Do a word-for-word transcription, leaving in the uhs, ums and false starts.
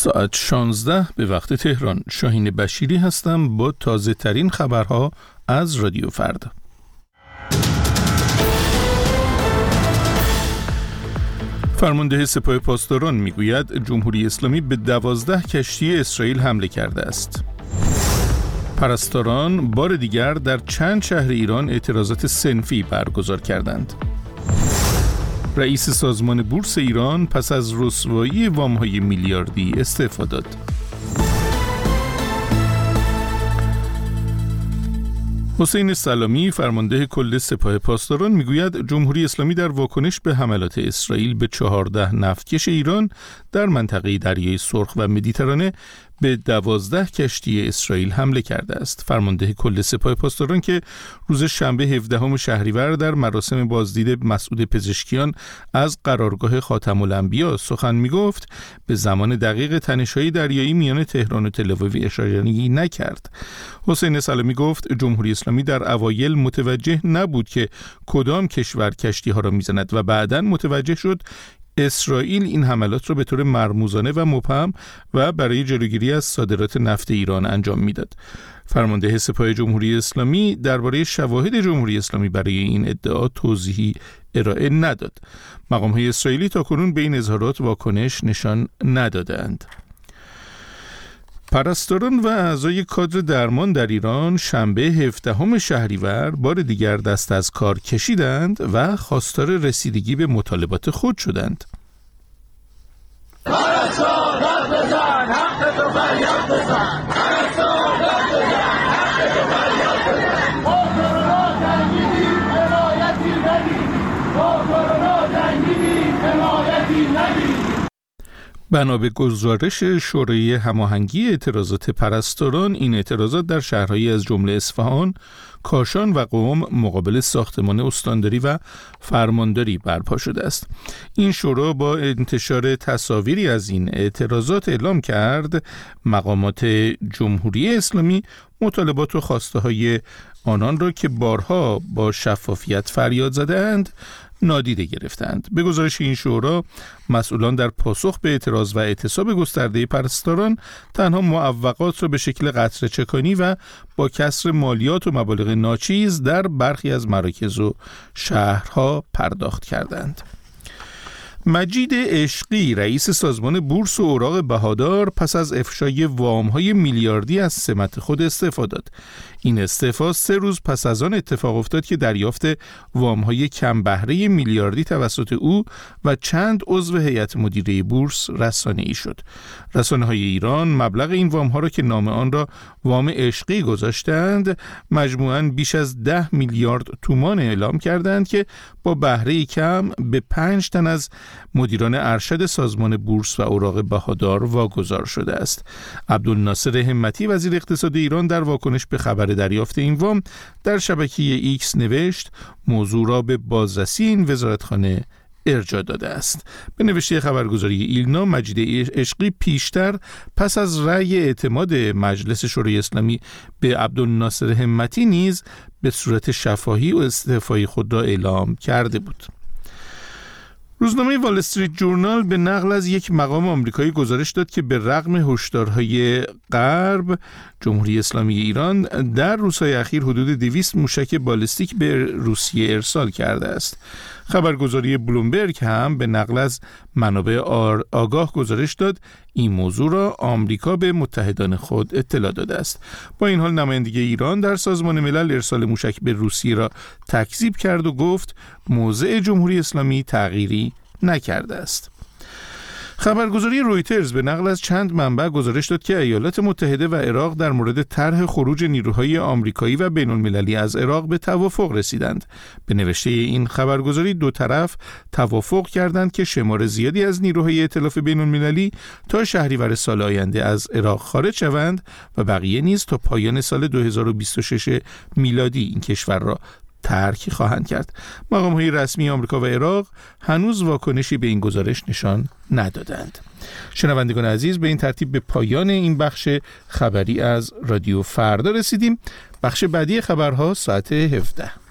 ساعت شانزده به وقت تهران. شاهین بشیری هستم با تازه ترین خبرها از رادیو فردا. فرمانده سپاه پاسداران میگوید جمهوری اسلامی به دوازده کشتی اسرائیل حمله کرده است. پرستاران بار دیگر در چند شهر ایران اعتراضات صنفی برگزار کردند. رئیس سازمان بورس ایران پس از رسوایی وام‌های میلیاردی استعفا داد. حسین سلامی فرمانده کل سپاه پاسداران میگوید جمهوری اسلامی در واکنش به حملات اسرائیل به چهارده نفتکش ایران در منطقه دریای سرخ و مدیترانه به دوازده کشتی اسرائیل حمله کرده است. فرمانده کل سپاه پاسداران که روز شنبه هفدهم شهریور در مراسم بازدید مسعود پزشکیان از قرارگاه خاتم الانبیا سخن میگفت، به زمان دقیق تنش‌های دریایی میان تهران و تل‌آویو اشاره نکرد. حسین سلامی گفت جمهوری اسلامی در اوایل متوجه نبود که کدام کشور کشتی‌ها را میزند و بعداً متوجه شد اسرائیل این حملات را به طور مرموزانه و مبهم و برای جلوگیری از صادرات نفت ایران انجام میداد. فرمانده سپاه جمهوری اسلامی درباره شواهد جمهوری اسلامی برای این ادعا توضیحی ارائه نداد. مقام‌های اسرائیلی تاکنون به این اظهارات واکنش نشان ندادند. پرستاران و اعضای کادر درمان در ایران شنبه هفدهم شهریور بار دیگر دست از کار کشیدند و خواستار رسیدگی به مطالبات خود شدند. پرستار حق بزن، حق تو فریاد بزن. پرستار حق بزن، حق تو فریاد بزن. با کرونا جنگیدیم، حمایتی ندید. با کرونا جنگیدیم، حمایتی ندید. بنا به گزارش شورای هماهنگی اعتراضات پرستاران، این اعتراضات در شهرهایی از جمله اصفهان، کاشان و قم مقابل ساختمان استانداری و فرمانداری برپا شده است. این شورا با انتشار تصاویری از این اعتراضات اعلام کرد مقامات جمهوری اسلامی مطالبات و خواسته های آنان را که بارها با شفافیت فریاد زدند نادیده گرفتند. به گزارش این شورا، مسئولان در پاسخ به اعتراض و اعتصاب گسترده پرستاران تنها معوقات را به شکل قطره چکانی و با کسر مالیات و مبالغ ناچیز در برخی از مراکز و شهرها پرداخت کردند. مجید عشقی رئیس سازمان بورس و اوراق بهادار پس از افشای وام‌های میلیاردی از سمت خود استعفا داد. این استعفا سه روز پس از آن اتفاق افتاد که دریافت وام‌های کم بهره میلیاردی توسط او و چند عضو هیئت مدیره بورس رسانه‌ای شد. رسانه‌های ایران مبلغ این وام‌ها را که نام آن را وام عشقی گذاشتند، مجموعاً بیش از ده میلیارد تومان اعلام کردند که با بهره کم به پنج تن از مدیران ارشد سازمان بورس و اوراق بهادار واگذار شده است. عبدالناصر همتی وزیر اقتصاد ایران در واکنش به خبر دریافت این وام در شبکه ایکس نوشت موضوع را به بازرسی این وزارتخانه ارجاع داده است. به نوشته خبرگزاری ایلنا، مجید عشقی پیشتر پس از رأی اعتماد مجلس شورای اسلامی به عبدالناصر همتی نیز به صورت شفاهی و استعفای خود را اعلام کرده بود. روزنامه وال استریت جورنال به نقل از یک مقام آمریکایی گزارش داد که به رغم هشدارهای غرب، جمهوری اسلامی ایران در روزهای اخیر حدود دویست موشک بالستیک به روسیه ارسال کرده است. خبرگزاری بلومبرگ هم به نقل از منابع آگاه گزارش داد این موضوع را آمریکا به متحدان خود اطلاع داده است. با این حال نمایندگی ایران در سازمان ملل ارسال موشک به روسیه را تکذیب کرد و گفت موضع جمهوری اسلامی تغییری نکرده است. خبرگزاری رویترز به نقل از چند منبع گزارش داد که ایالات متحده و عراق در مورد طرح خروج نیروهای آمریکایی و بین‌المللی از عراق به توافق رسیدند. به نوشته این خبرگزاری دو طرف توافق کردند که شمار زیادی از نیروهای ائتلاف بین‌المللی تا شهریور سال آینده از عراق خارج شوند و بقیه نیز تا پایان سال دو هزار و بیست و شش میلادی این کشور را ترک خواهند کرد. مقام‌های رسمی آمریکا و عراق هنوز واکنشی به این گزارش نشان ندادند. شنوندگان عزیز، به این ترتیب به پایان این بخش خبری از رادیو فردا رسیدیم. بخش بعدی خبرها ساعت هفده.